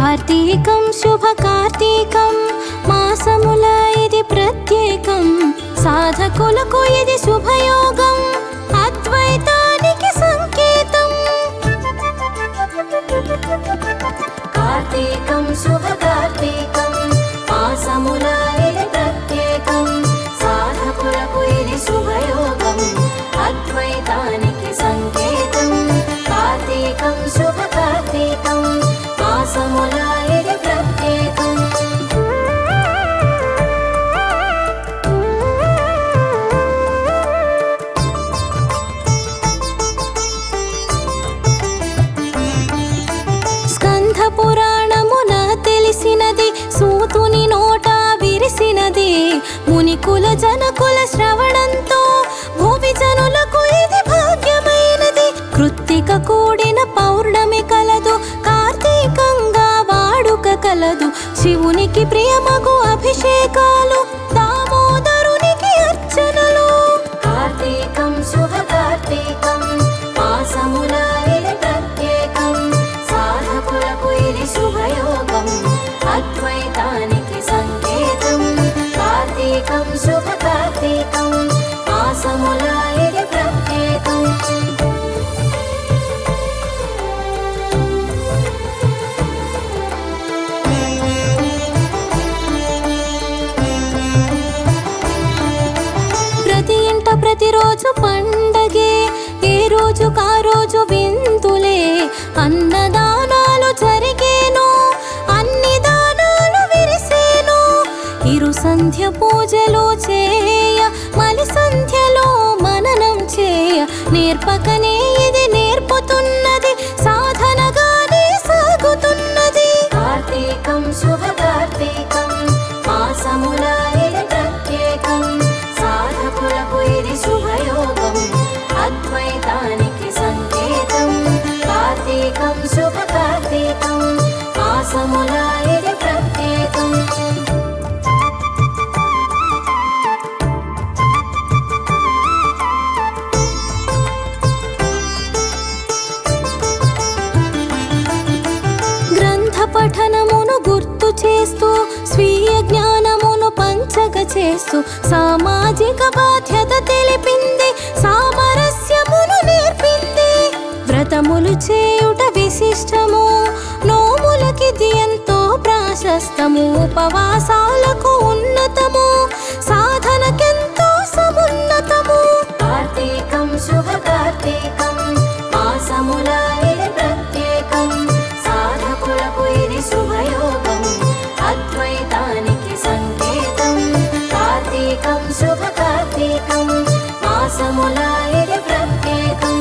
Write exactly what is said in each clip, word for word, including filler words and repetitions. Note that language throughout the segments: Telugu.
కార్తీకం శుభ కార్తీకం మాసముల ఇది ప్రత్యేకం సాధకులకు ఇది శుభయోగం అద్వైతానికి సంకేతం కార్తీకం శుభ కార్తీకం మాసముల ఇది ప్రత్యేకం సాధకులకు ఇది శుభయోగం అద్వైతానికి సంకేతం కార్తీకం శుభ కార్తీకం మాసముల ఇది ప్రత్యేకం స్కంధ పురాణమున తెలిసినది సూతుని నోట విరిసినది మునికుల జనకుల శ్రవణంతో భూమి జనులకు ఇది భాగ్యమైనది కృత్తిక కూడిన పౌర్ణమి కలదు కార్తీకంగా వాడుక కలదు శివునికి ప్రియమగు అభిషేకాలు దామోదరునికి అర్చనలు కార్తీకం శుభ కార్తీకం మాసముల ఇది ప్రత్యేకం సాధకులకు ఇది శుభయోగం అద్వైతానికి సంకేతం కార్తీకం శుభ కార్తీకం మాసముల ఇది ప్రత్యేకం ప్రతి ఇంట ప్రతిరోజు పండగే ఏ రోజు కా రోజు విందులే అన్నదానాలు జరిగేను అన్ని దానాలు విరిసేను ఇరు సంధ్య పూజలు చేయ మలి సంధ్యలో మననం చేయ నేర్పకనే ఇది నేర్పుతున్నది సాధనగానే సాగుతున్నది కార్తీకం శుభ కార్తీకం మాసముల ఇది ప్రత్యేకం సాధకులకు ఇది శుభయోగం అద్వైతానికి సంకేతం కార్తీకం శుభ కార్తీకం మాసముల ఇది ప్రత్యేకం గ్రంథ పఠనమును గుర్తు చేస్తూ స్వీయ జ్ఞానమును పంచగ చేస్తూ సామాజిక బాధ్యత తెలిపింది సామరస్యమును నేర్పింది వ్రతములు చేయుట విశిష్టము నోములకిది ఎంతో ప్రాశస్తము ఉపవాసాలకు ఉన్నతము సాధనకెంతో సమున్నతము కార్తీకం శుభ కార్తీకం మాసముల ఇది ప్రత్యేకం సాధకులకు ఇది శుభయోగం అద్వైతానికి సంకేతం కార్తీకం శుభ కార్తీకం మాసముల ఇది ప్రత్యేకం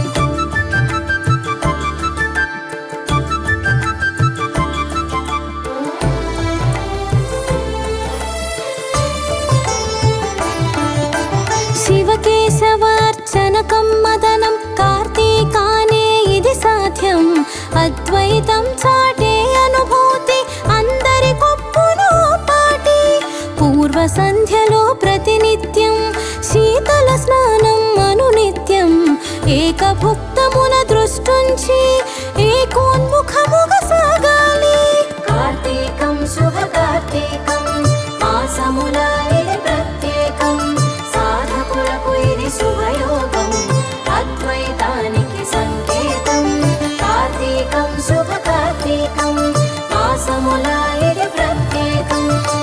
శివకేశవార్చనకం మదనం కార్తీకానే ఇది సాధ్యం అద్వైతం చాటే అనుభూతి అందరి కొప్పును పాటి పూర్వ సంధ్యలో ప్రతినిత్యం శీతల స్నానం అనునిత్యం ఏకభుక్తమున దృష్టుంచి ఏకోన్ముఖముగా సాగాలి కార్తీకం శుభ కార్తీకం మాసముల ఇది ప్రత్యేకం సాధకులకు ఇది శుభయోగం అద్వైతానికి సంకేతం కార్తీకం శుభ కార్తీకం మాసముల ఇది ప్రత్యేకం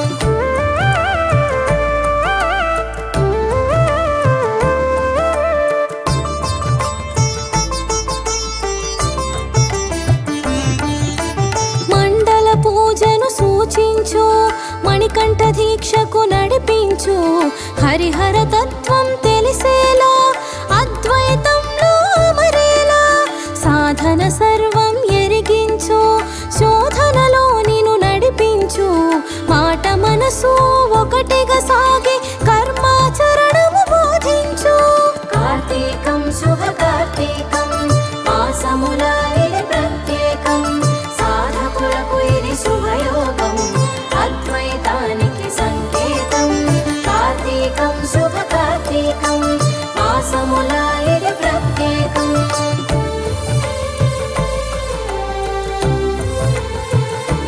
మండల పూజను సూచించు మణికంఠ దీక్షకు నడిపించు హరిహర తత్వం తెలిసేలా అద్వైతంలో అమరేలా సాధన సర్వం ఎరిగించు శోధనలో నిన్ను నడిపించు మాట మనసు ఒకటిగా సాగి కర్మాచరణము బోధించు కార్తీకం శుభ కార్తీకం మాసముల ఇది ప్రత్యేకం సాధకులకు ఇది శుభయోగం అద్వైతానికి సంకేతం కార్తీకం శుభ కార్తీకం మాసముల ఇది ప్రత్యేకం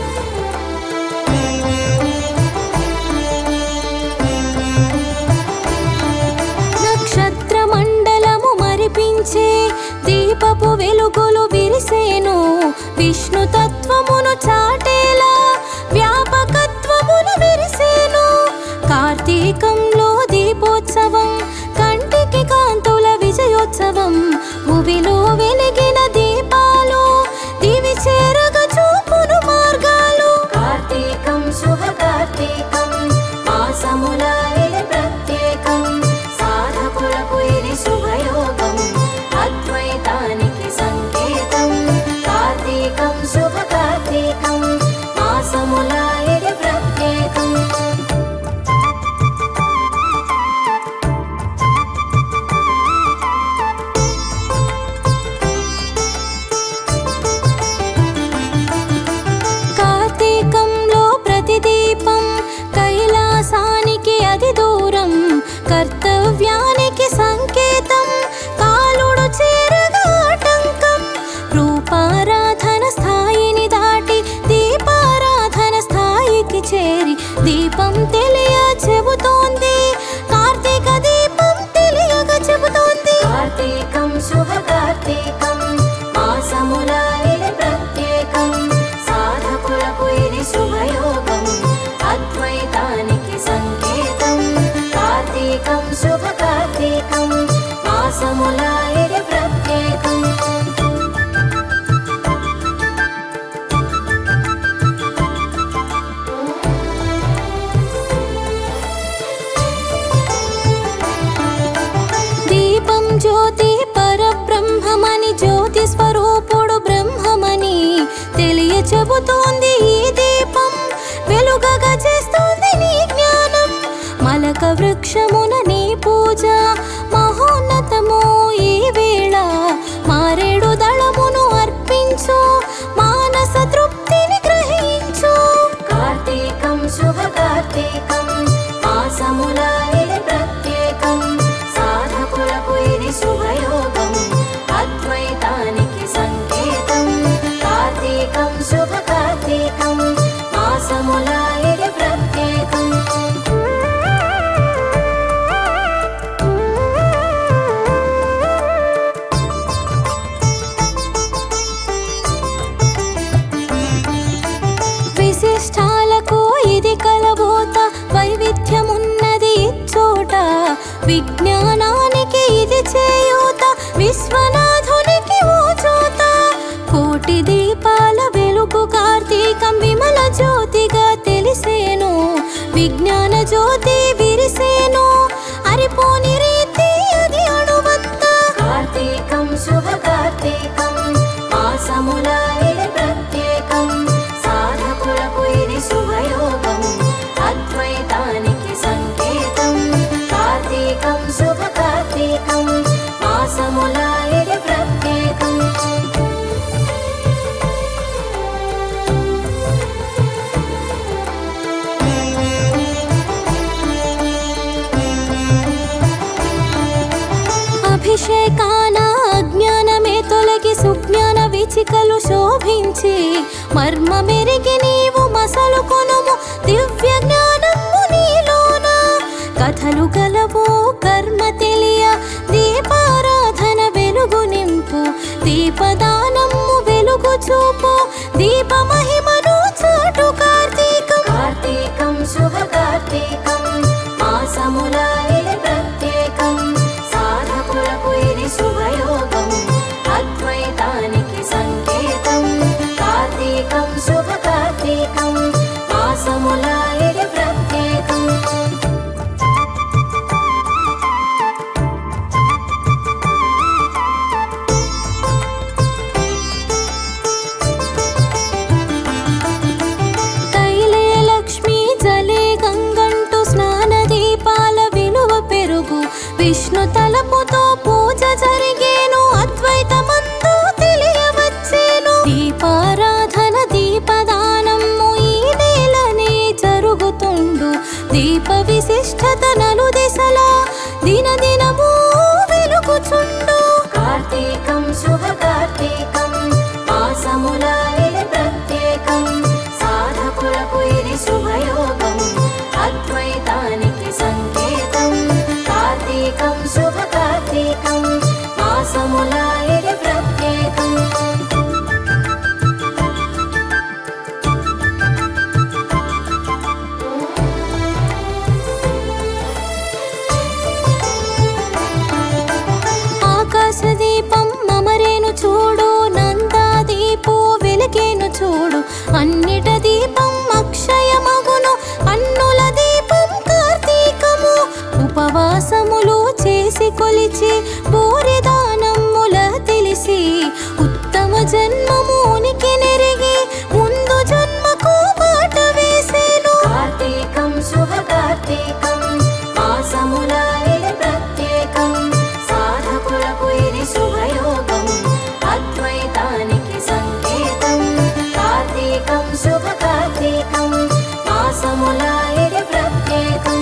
విష్ణు తత్వమును చాటేలా వ్యాపకత్వమును విరిసేను. కార్తీకంలో దీపోత్సవం, కంటికి కాంతుల విజయోత్సవం. భువిలో వెలిగిన దీపాలు దివి చేరగా చూపును మార్గాలు. కార్తీకం శుభ కార్తీకం మాసముల ఇది ప్రత్యేకం. సాధకులకు ఇది శుభయోగం, అద్వైతానికి సంకేతం. కార్తీకం శుభ కార్తీకం మాసముల ఇది ప్రత్యేకం. కార్తీకంలో ప్రతి దీపం కైలాసానికి అది దూరం, కర్తవ్యానికి సంకేతం. కాలుడు చేరగా ఆటంకం, రూపారాధన స్థాయిని దాటి దీపారాధన స్థాయికి చేరి దీపం తెలియ చెబుతోంది. కార్తీక దీపం తెలియగా చెబుతోంది. కార్తీకం శుభ కార్తీకం మాసముల ఇది ప్రత్యేకం. సాధకులకు ఇది శుభయోగం, అద్వైతానికి సంకేతం. కార్తీకం శుభ కార్తీకం మాసముల ఇది ప్రత్యేకం. దీపం జ్యోతి పరబ్రహ్మమని, జ్యోతి స్వరూపుడు బ్రహ్మమని తెలియ చెబుతోంది. ఈ దీపం వెలుగగా చేస్తోంది నీ జ్ఞానం. మలక వృక్షమున నీ పూజ మహోన్నతము. ఈ వేళ మారేడు దళమును అర్పించు, మానస తృప్తిని గ్రహించు. కార్తీకం శుభ కార్తీకం మాసముల ఇది ప్రత్యేకం. సాధకులకు ఇది శుభయోగం, అద్వైతానికి సంకేతం. కార్తీకం శుభ కార్తీకం మాసముల ఇది ప్రత్యేకం. విశిష్టాలకు ఇది కలబోత, వైవిధ్యమున్నది ఇచ్చోట. విజ్ఞానానికి ఇది చేయూత, విశ్వనాథునికి ఓ చోత. కోటి దీపాల వెలుగు కార్తీకం విమల జ్యోతిగా తెలిసేను. విజ్ఞాన జ్యోతి విరిసేను, అరిపోని రీతి అది అణువంత. కార్తీకం శుభ కార్తీకం మాసముల ఇది ప్రత్యేకం. సాధకులకు ఇది శుభయోగం, అద్వైతానికి సంకేతం. కార్తీకం శుభ కార్తీకం మాసముల ఇది ప్రత్యేకం. అభిషేకాన అజ్ఞానమే తొలగి సుజ్ఞాన విచికలు శోభించి, మర్మ మెరిగి నీవు మసలు కొనుము దివ్య జ్ఞానము నీలోన. కథలు గలవు కర్మ తెలియ దీపారాధన వెలుగు నింపు. దీపదానము వెలుగు చూపు, దీప మహిమను చాటు. కార్తీకం కార్తీకం శుభ కార్తీకం మాసముల ఇది ప్రత్యేకం. సాధకులకు ఇది శుభయోగం, అద్వైతానికి సంకేతం. కార్తీకం శుభ కార్తీకం మాసముల ఇది ప్రత్యేకం. తైలే లక్ష్మీ జలే గంగంటూ స్నాన దీపాల విలువ పెరుగు. విష్ణు తలపుతో పూజ జరిగేను, అద్వైతమందు తెలియవచ్చేను. దీపారాధన దీపదానము ఈ నేలనే జరుగుతుండు. దీప విశిష్టత నలు దిశలా దినదినము వెలుగుచుండు. కార్తీకం శుభ కార్తీకం మాసముల ఇది ప్రత్యేకం. సాధకులకు ఇది శుభయోగం, అద్వైతానికి సంకేతం. కార్తీకం శుభ కార్తీకం మాసముల ఇది ప్రత్యేకం. పిలిచి బోరెదానమ్ముల తెలిసి ఉత్తమ జన్మమునికి నెరిగి ముందు జన్మకు బాట వేసేను. కార్తీకం శుభ కార్తీకం మాసముల ఇది ప్రత్యేకం సాధకులకు ఇది శుభయోగం అద్వైతానికి సంకేతం. కార్తీకం శుభ కార్తీకం మాసముల ఇది ప్రత్యేకం.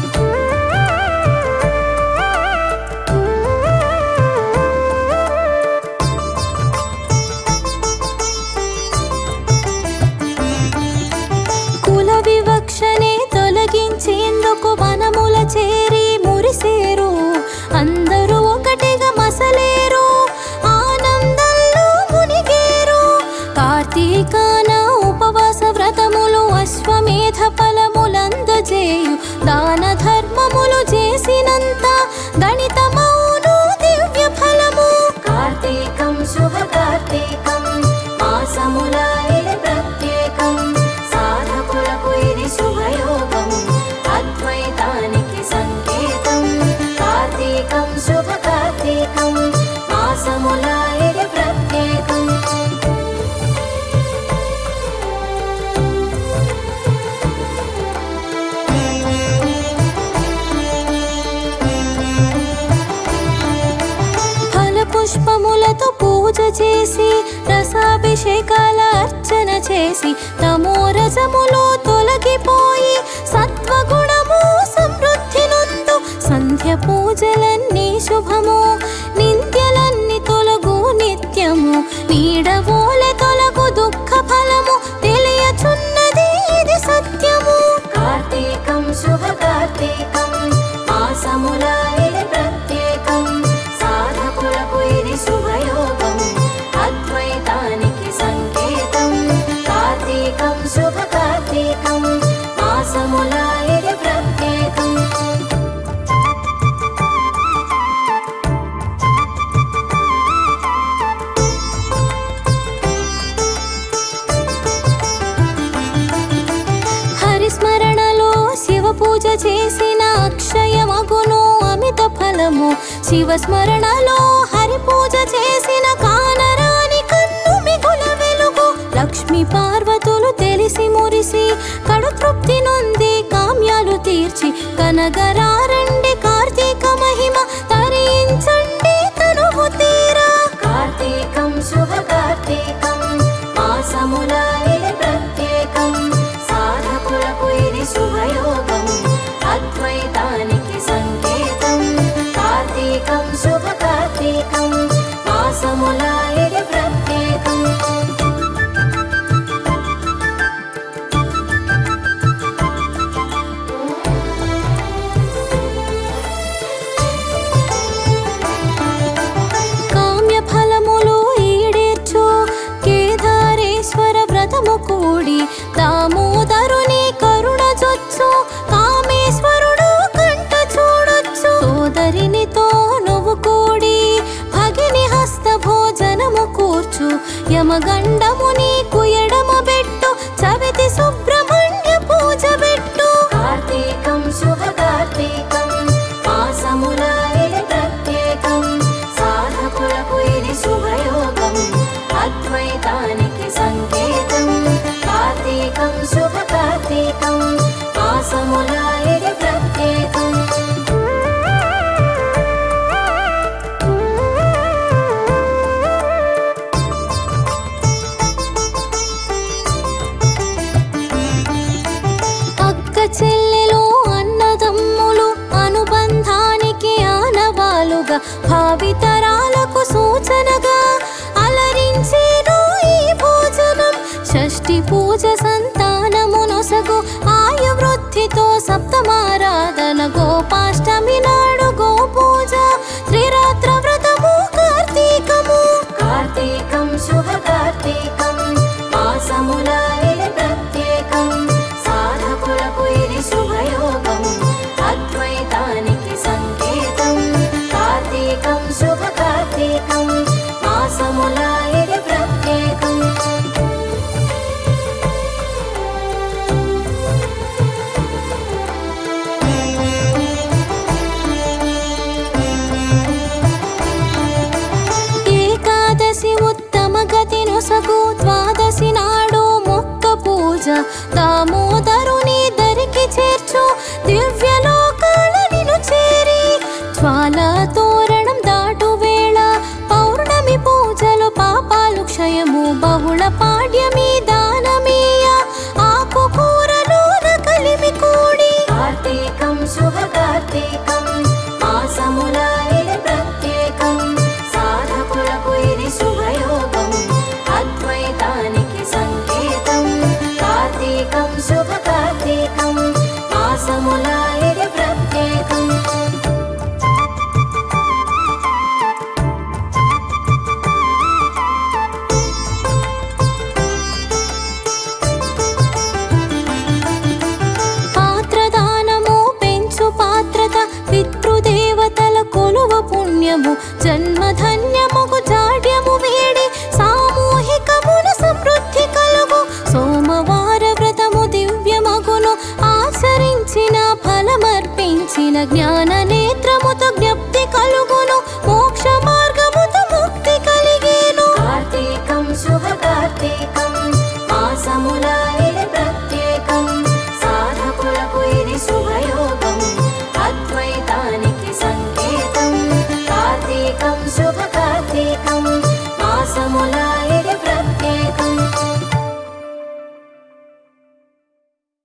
కుల వివక్షనే తొలగించేందుకు వనముల చేరి మురిసేరు అందరూ ఒకటిగా మసలేరు ఆనందంలో మునిగేరు. కార్తీకాన ఉపవాస వ్రతములు అశ్వమేధ ఫలములందజేయు దాన ధర్మములు చేసినంత గణితమౌను దివ్య ఫలము. కార్తీకం శుభ కార్తీకం మాసముల ఇది ప్రత్యేకం సాధకులకు ఇది శుభయోగం అద్వైతానికి సంకేతం. కార్తీకం శుభ కార్తీకం మాసముల ఇది ప్రత్యేకం. ఫల పుష్పములతో పూజ చేసి రసాభిషేకాల అర్చన చేసి తమోరజములో తొలగిపోయి సత్వగుణము సమృద్ధి నందు సంధ్య పూజలన్నీ శుభము నింద్యలన్నీ తొలగు నిత్యము నీడవోలె తొలగు దుఃఖ ఫలము తెలియచున్నది ఇది సత్యము. కార్తీకం శుభ కార్తీకం మాసముల ఇది ప్రత్యేకం సాధకులకు ఇది శుభయోగం అద్వైతానికి సంకేతం. కార్తీకం శుభ కార్తీకం మాసముల ఇది ప్రత్యేకం. హరిస్మరణలో శివ పూజ చేసిన అక్షయమగును అమిత ఫలము శివస్మరణలో హరి పూజ చేసిన కానరాని కన్ను మిగుల వెలుగు. లక్ష్మీ పార్వతులు తెలిసి మురిసి కడు తృప్తి నొంది కామ్యాలు తీర్చి కనగరారండి కార్తీక మహిమ తరించండి తనువు తీరా. కార్తీకం శుభ కార్తీకం మాసముల ఇది ప్రత్యేకం సాధకులకు ఇది శుభయోగం అద్వైతానికి సంకేతం. కార్తీకం శుభ కార్తీకం మాసముల ఇది ప్రత్యేకం. కామ్య ఫలములు ఈడేర్చు కేదారేశ్వర వ్రతము కూడి దామోదరుని కరుణ జొచ్చు కామేశ్వరుడు కంట చూడొచ్చు. సోదరినితో నువ్వు కూడి భగిని హస్త భోజనము కూర్చు యమగండము నీకు ఎడమ పెట్టు చవితి సుబ్రహ్మణ్య పూజ పెట్టు. కార్తీకం శుభ కార్తీకం మాసముల ఇది ప్రత్యేకం సాధకులకు ఇది శుభయోగం అద్వైతానికి సంకేతం. కార్తీకం శుభ కార్తీకం మాసముల ఇది ప్రత్యేకం. అక్క చెల్లెలు అన్నదమ్ములు అనుబంధానికి ఆనవాలుగా భావితరాలకు సూచనగా అలరించేను ఈ భోజనం. షష్ఠి పూజ సంతానమునొసగు ఆయువృద్ధితో సప్తమారాధన గోపాష్టమి నాడు గో పూజ త్రిరాత్ర వ్రతము కార్తీకము. కార్తీకం శుభ కార్తీకం మాసముల ఇది ప్రత్యేకం సాధకులకు ఇది శుభయోగం అద్వైతానికి సంకేతం. కార్తీకం శుభ కార్తీకం మాసముల ఇది ప్రత్యేకం. దామోదరుని దరికి చేర్చు దివ్యలోకాల నిను చేరి జ్వాలా తోరణం దాటు వేళ పౌర్ణమి పూజలు పాపాలు క్షయము బహుళ పాడ్యమి దానమీయ ఆకు కూరలోన కలిమి కూడి కార్తీకం శుభ కార్తీకం మాసముల ఇది ప్రత్యేకం సాధకులకు ఇది శుభయోగం అద్వైతానికి సంకేతం కార్తీకం శుభ కార్తీకం మాసముల ఇది ప్రత్యేకం పాత్రదానము పెంచు పాత్రత పితృదేవతల కొలువ పుణ్యము జన్మధన్యముకు జాడ్యము వేడి సామూహికమున సమృద్ధి కలుగు సోమవార వ్రతము దివ్యమగును ఆచరించిన ఫలమర్పించిన జ్ఞాన నేత్రముతో జ్ఞప్తి కలుగును మోక్ష మార్గముతో ముక్తి కలిగేను కార్తీకం శుభ కార్తీకం మాసముల ఇది ప్రత్యేకం సాధకులకు ఇది శుభయోగం అద్వైతానికి సంకేతం కార్తీకం శుభ